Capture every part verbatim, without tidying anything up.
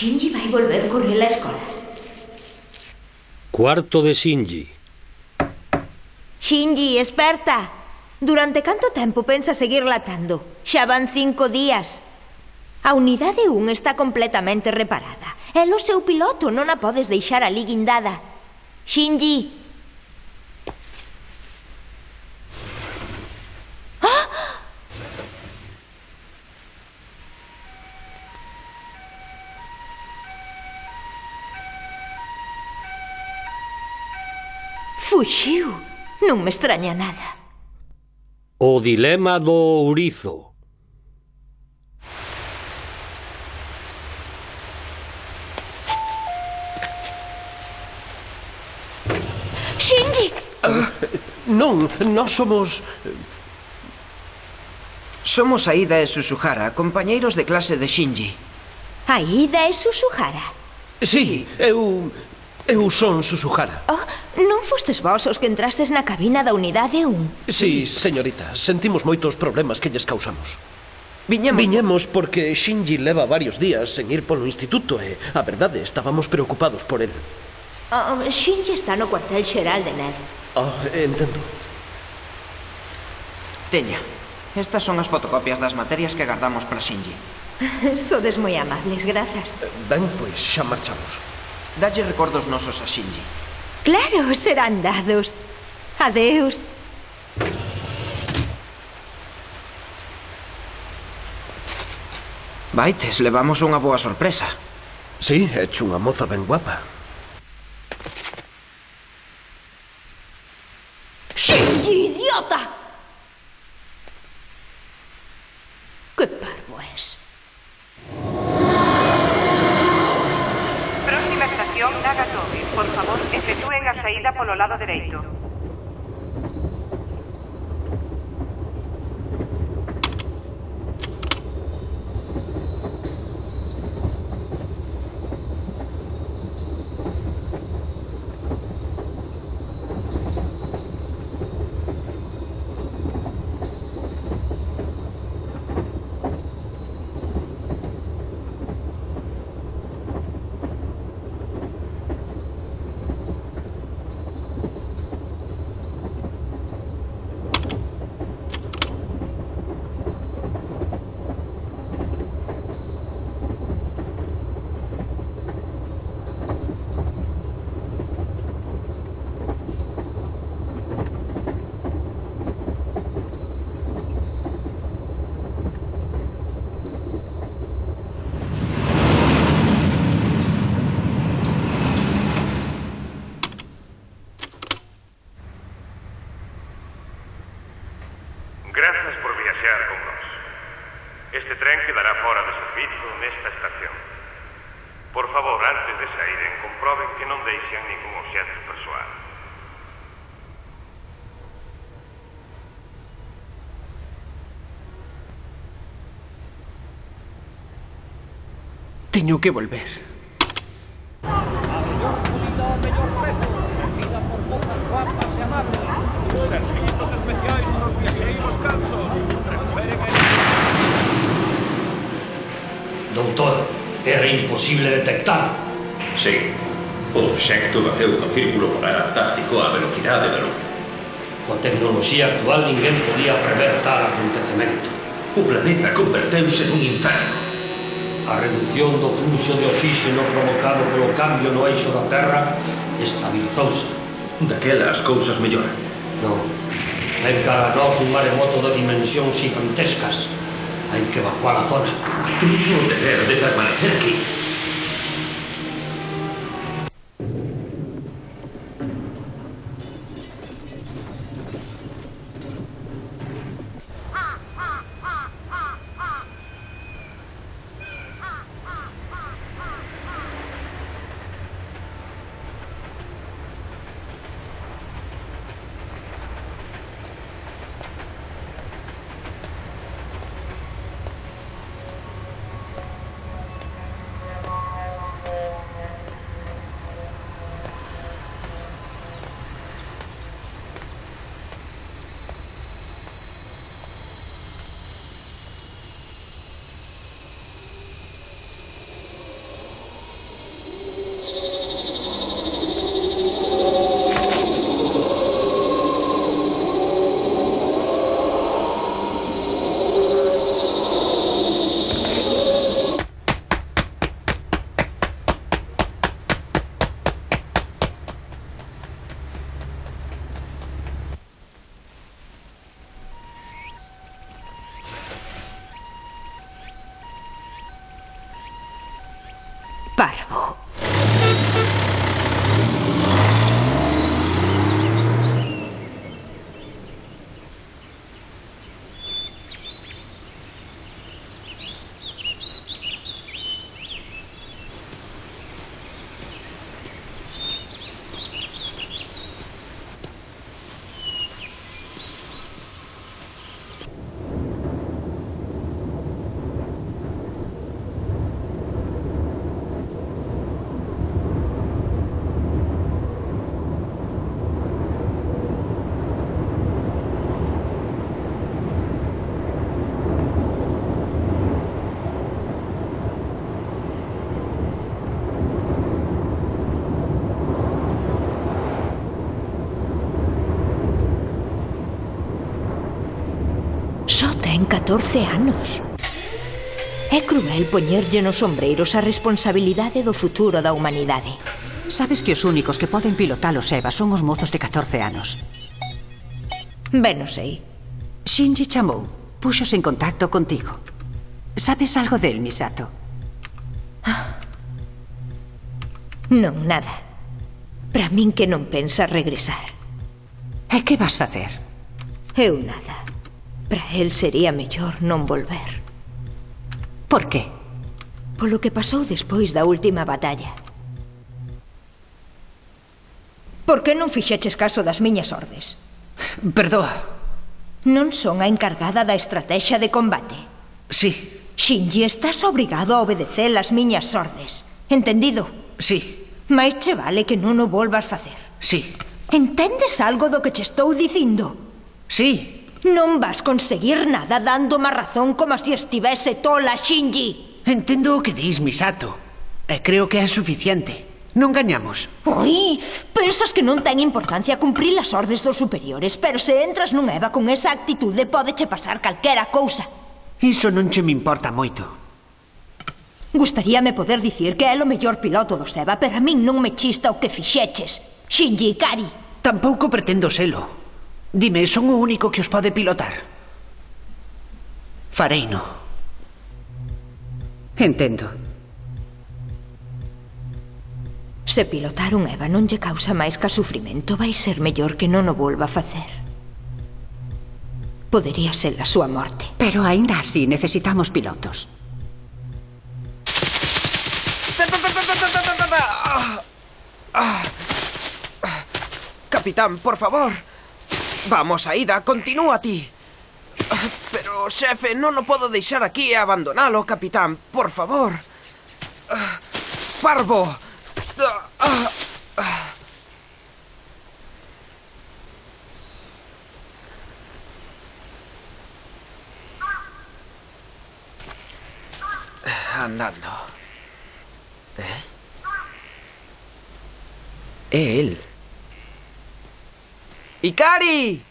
Shinji vai volver correr á escola. Cuarto de Shinji. Shinji, esperta. Durante canto tempo pensa seguir latando? Xa van cinco días. A unidade un está completamente reparada. El o seu piloto, non a podes deixar ali guindada. Shinji. ¡Ah! Fuxiu. Non me extraña nada. O dilema do ourizo. Shinji! Uh, non, nós somos... Somos Aida e Susuhara, compañeiros de clase de Shinji. Aida e Susuhara? Sí, eu... eu son Susuhara. Oh, non fostes vós os que entrastes na cabina da unidade un? Sí, señorita, sentimos moitos problemas que lles causamos. Viñemos... Viñemos porque Shinji leva varios días sen ir polo instituto e, a verdade, estábamos preocupados por el. Oh, Shinji está no cuartel xeral de N E R. Ah, entendo. Teña, estas son as fotocopias das materias que guardamos para Shinji. Sodes moi amables, grazas. Ben, pois xa marchamos. Dalle recordos nosos a Shinji. Claro, serán dados. Adeus. Vaites, levamos unha boa sorpresa. Sí, hecho unha moza ben guapa. Shinji, idiota! Que parvo es. Próxima estación Nagatomi. Por favor, efectúen a saída polo lado dereito. Grazas por viaxear con nós. Este tren quedará fora de servizo nesta estación. Por favor, antes de saíren, comproben que non deixen ningún obxecto persoal. Teño que volver. A mellor comida ao mellor prezo, servida por mozas guapas e amables. Servizos especiais para os viaxeiros cansos. Recuperen a... Doutor, era imposible detectar. Sí, o obxecto bateu no círculo polar antártico á velocidade da luz. Coa tecnoloxía actual ninguén podía prever tal acontecemento. O planeta converteuse nun inferno. A reducción do fluxo de oxígeno provocado polo cambio no eixo da Terra estabilizouse. Daquela as cousas melloran. Non. Ven cara a nós un maremoto de dimensións gigantescas. Hai que evacuar a zona. Teño o deber de permanecer aquí. ten catorce anos. É cruel poñerlle nos sombreiros a responsabilidade do futuro da humanidade. Sabes que os únicos que poden pilotar os EVA son os mozos de catorce anos. Ben, non sei. Shinji chamou, puxos en contacto contigo. Sabes algo del, Misato? Non, nada. Para min que non pensa regresar. E que vas facer? Eu nada. Para el sería mellor non volver. Por que? Polo que pasou despois da última batalla. Por que non fixeches caso das miñas ordes? Perdoa. Non son a encargada da estrategia de combate. Sí. Shinji, estás obrigado a obedecer as miñas ordes. Entendido? Sí. Mais che vale que non o volvas facer. Sí. Entendes algo do que che estou dicindo? Sí. Non vas conseguir nada dando má razón como se estivese tola, Shinji. Entendo o que dis, Misato. E creo que é suficiente. Non gañamos. Oi, pensas que non ten importancia cumprir as ordes dos superiores, pero se entras nun EVA con esa actitude pódeche pasar calquera cousa. Iso non che me importa moito. Gustaríame poder dicir que é o mellor piloto do EVA, pero a min non me chista o que fixeches, Shinji Ikari. Tampouco pretendo selo. Dime, son o único que os pode pilotar. Fareino. Entendo. Se pilotar un EVA non lle causa máis ca sufrimento, vai ser mellor que non o volva a facer. Podería ser a súa morte. Pero aínda así necesitamos pilotos. Capitán, por favor. Vamos, Aida, continúa ti. Pero, xefe, non o podo deixar aquí e abandonalo, capitán. Por favor. Parvo. Andando. ¿Eh? Él. ¡Ikari!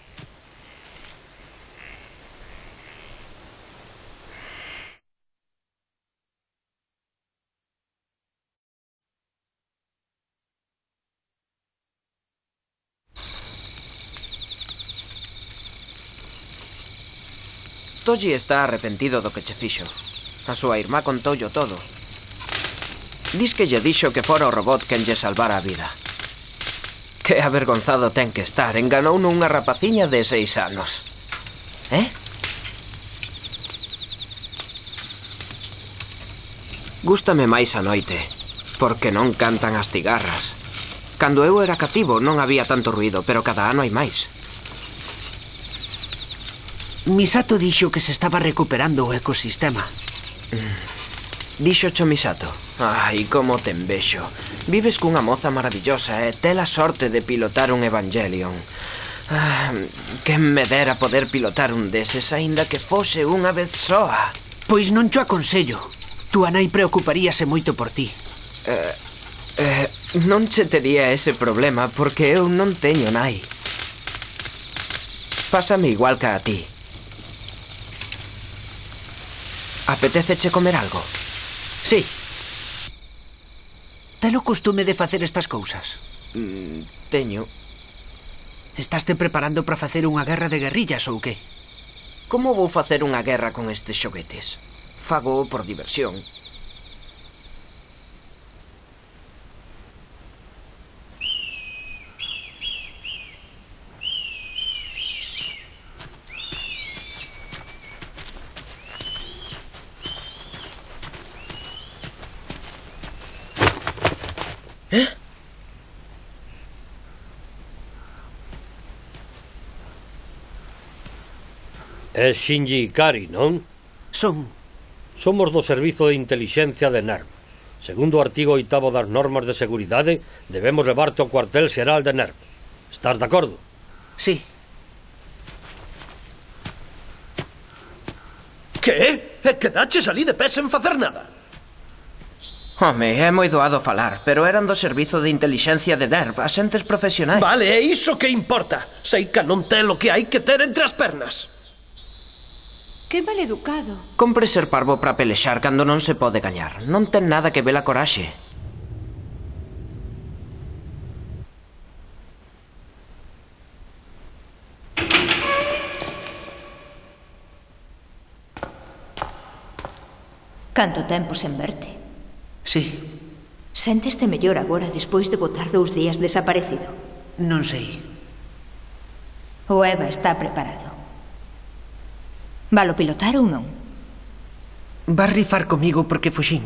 Toji está arrepentido do que che fixo. A súa irmá contoullo todo. Dis que lle dixo que fora o robot quen lle salvara a vida. Que avergonzado ten que estar. Enganou nunha rapaciña de seis anos. Eh? Gústame máis a noite, porque non cantan as cigarras. Cando eu era cativo non había tanto ruído, pero cada ano hai máis. Misato dixo que se estaba recuperando o ecosistema. Dixo cho Misato. Ai, como te envexo. Vives cunha moza maravillosa e tes a sorte de pilotar un Evangelion. Ah, que me dera poder pilotar un deses, aínda que fose unha vez soa. Pois non cho aconsello. Tua nai preocuparíase moito por ti. Eh, eh, non che tería ese problema, porque eu non teño nai. Pásame igual que a ti. Apetéceche comer algo? Sí. Telo costume de facer estas cousas? Mm, teño. Estaste preparando para facer unha guerra de guerrillas ou que? Como vou facer unha guerra con estes xoguetes? Fago por diversión. ¿Eh? É Shinji Ikari, non? Son. Somos do Servizo de Intelixencia de NERV. Segundo o artigo oitavo das normas de seguridade, debemos levarte ao cuartel xeral de NERV. Estás de acordo? Sí. Que? E quedaches ali de pé sen facer nada? Home, é moi doado falar, pero eran do Servizo de Intelixencia de NERV, axentes profesionais. Vale, é iso que importa. Sei que non te lo que hai que ter entre as pernas. Que maleducado. Compre ser parvo para pelexar cando non se pode gañar. Non ten nada que ver a coraxe. Canto tempo sen verte? Sí. Sénteste mellor agora despois de botar dous días desaparecido? Non sei. O Eva está preparado. Valo pilotar ou non? Vas rifar comigo porque fuxín.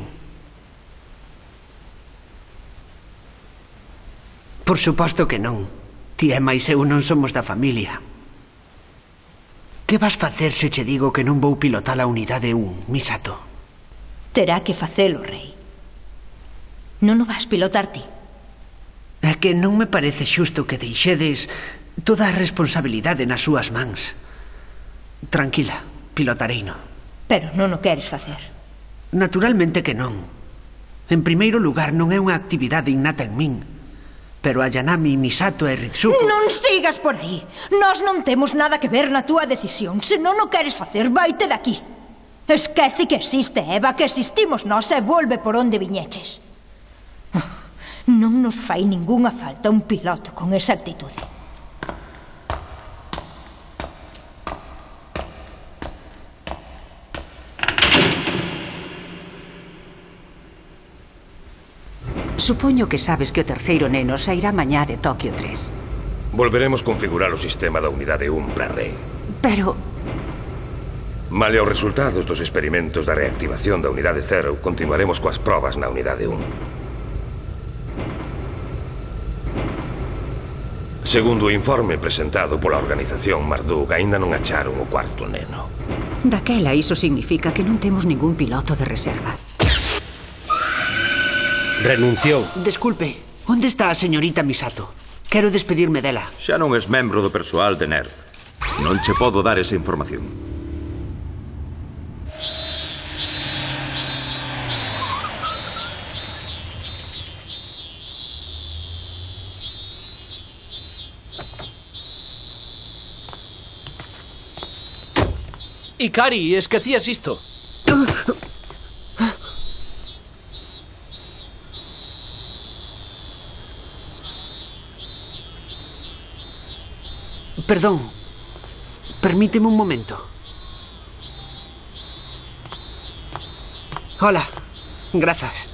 Por suposto que non. Ti e máis eu non somos da familia. Que vas facer se che digo que non vou pilotar a unidade un, Misato? Terá que facelo, rei. Non o vas pilotar ti. É que non me parece xusto que deixedes toda a responsabilidade nas súas mans. Tranquila, pilotareino. Pero non o queres facer. Naturalmente que non. En primeiro lugar, non é unha actividade innata en min. Pero a Yanami, Misato e Ritsuko... Non sigas por aí. Nós non temos nada que ver na túa decisión. Se non o queres facer, vaite daqui. Esquece que existe Eva, que existimos nós e volve por onde viñeches. Non nos fai ningunha falta un piloto con esa actitude. Supoño que sabes que o terceiro neno sairá mañá de Tokio tres. Volveremos configurar o sistema da unidade un para Rei. Pero... Male aos resultados dos experimentos da reactivación da unidade cero, continuaremos coas probas na unidade un. Segundo o informe presentado pola organización Marduk, aínda non acharon o cuarto neno. Daquela, iso significa que non temos ningún piloto de reserva. Renunciou. Desculpe, onde está a señorita Misato? Quero despedirme dela. Xa non és membro do persoal de NERV. Non che podo dar esa información. Ikari, esquecías isto. Perdón. Permíteme un momento. Hola. Grazas.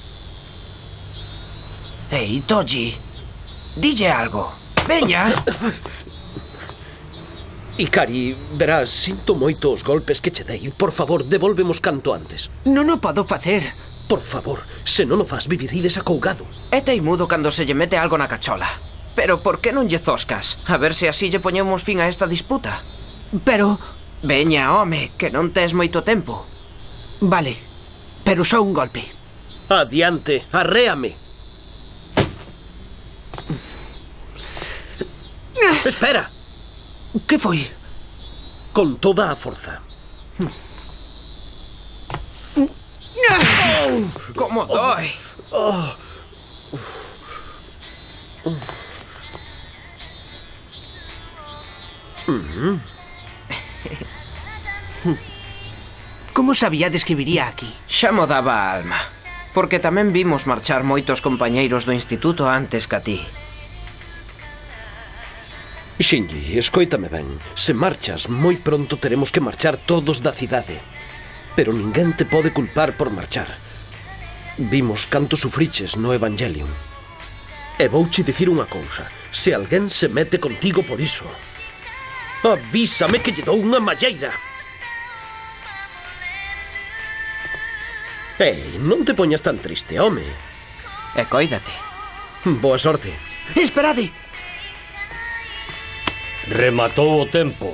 Ei, Toji, dille algo. Veña. Ikari, verás, sinto moito os golpes que che dei. Por favor, devolvemos canto antes. Non o podo facer. Por favor, se non o faz, viviredes acougado. É teimudo cando se lle mete algo na cachola. Pero por que non lle zoscas? A ver se así lle poñemos fin a esta disputa. Pero... Veña, home, que non tes moito tempo. Vale, pero só un golpe. Adiante, arréame. Espera. Que foi? Con toda a forza. Oh, como doi. Oh. Mm. Como sabíades que viría aquí? Xa mo daba a alma. Porque tamén vimos marchar moitos compañeiros do instituto antes que a ti. Shinji, escoítame ben. Se marchas, moi pronto teremos que marchar todos da cidade. Pero ninguén te pode culpar por marchar. Vimos canto sufriches no Evangelion. E vouche dicir unha cousa. Se alguén se mete contigo por iso, avísame que lle dou unha malleira. Ei, non te poñas tan triste, home. E coídate. Boa sorte. Esperade. Rematou o tempo.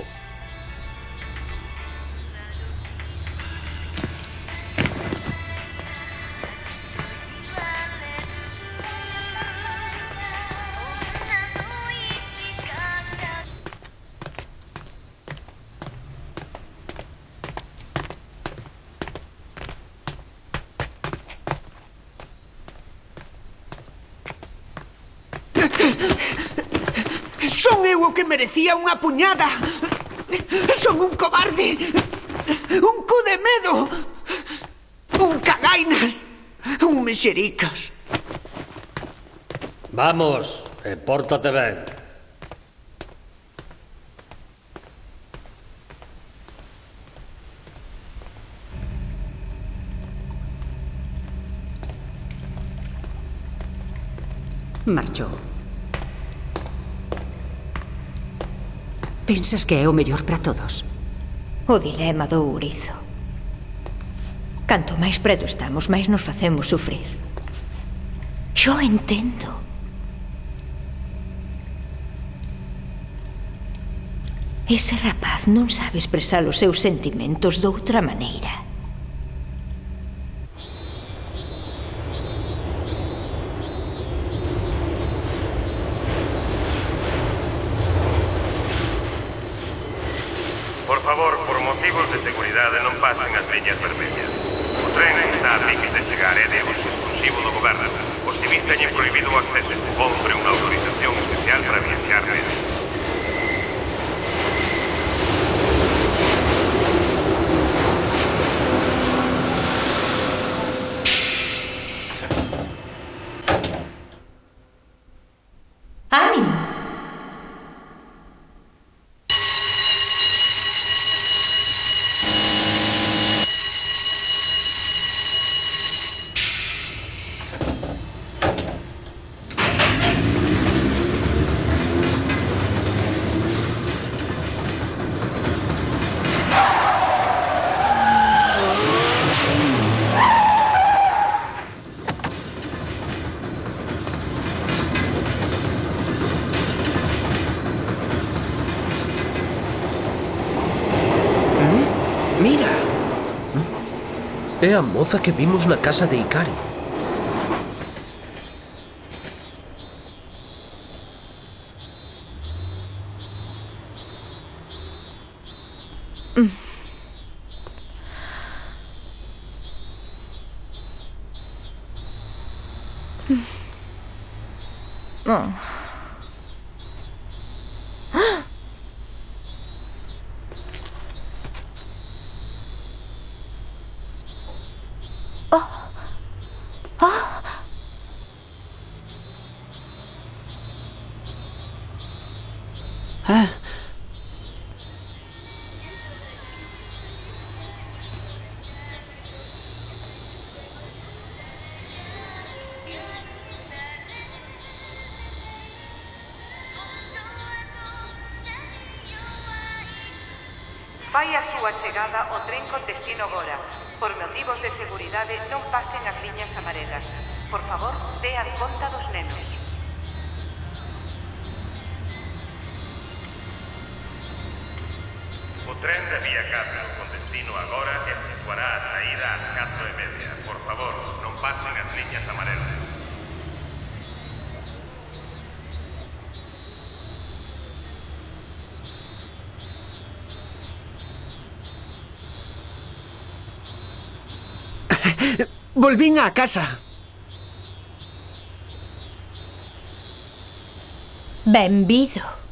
Son eu o que merecía unha puñada. Son un cobarde. Un cu de medo! Un cagainas! Un mexericas! Vamos, e pórtate ben. Marchou. Pensas que é o mellor para todos? O dilema do ourizo. Canto máis preto estamos, máis nos facemos sufrir. Yo entendo. Ese rapaz non sabe expresar os seus sentimentos doutra maneira. Por favor, por motivos de seguridade non pasen as liñas vermellas. O tren está a pique de chegar e de uso exclusivo do goberno. Os civis teñen prohibido o acceso. Compre unha autorización especial para viaxar nele. ¡Ánimo! Mira! É a moza que vimos na casa de Ikari. Mm. Mm. Oh. Ah. Fai a súa chegada o tren con destino Gora. Por motivos de seguridade non pasen as liñas amarelas. Por favor, dean conta dos nenos. O tren de vía catro con destino agora efectuará a saída ás catro e media. Por favor, non pasen as liñas amarelas. Volvín á casa. Benvido.